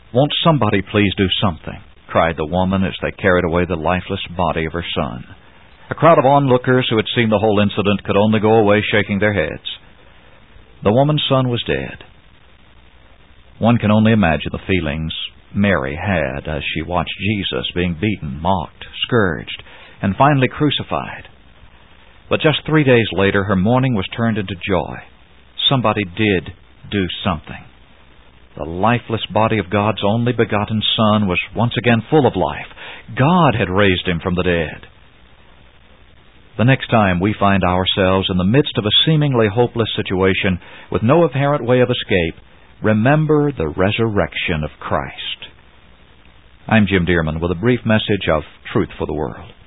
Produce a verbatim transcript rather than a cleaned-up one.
"Won't somebody please do something?" cried the woman as they carried away the lifeless body of her son. A crowd of onlookers who had seen the whole incident could only go away shaking their heads. The woman's son was dead. One can only imagine the feelings Mary had as she watched Jesus being beaten, mocked, scourged, and finally crucified. But just three days later, her mourning was turned into joy. Somebody did do something. The lifeless body of God's only begotten Son was once again full of life. God had raised him from the dead. The next time we find ourselves in the midst of a seemingly hopeless situation with no apparent way of escape, remember the resurrection of Christ. I'm Jim Dearman with a brief message of Truth for the World.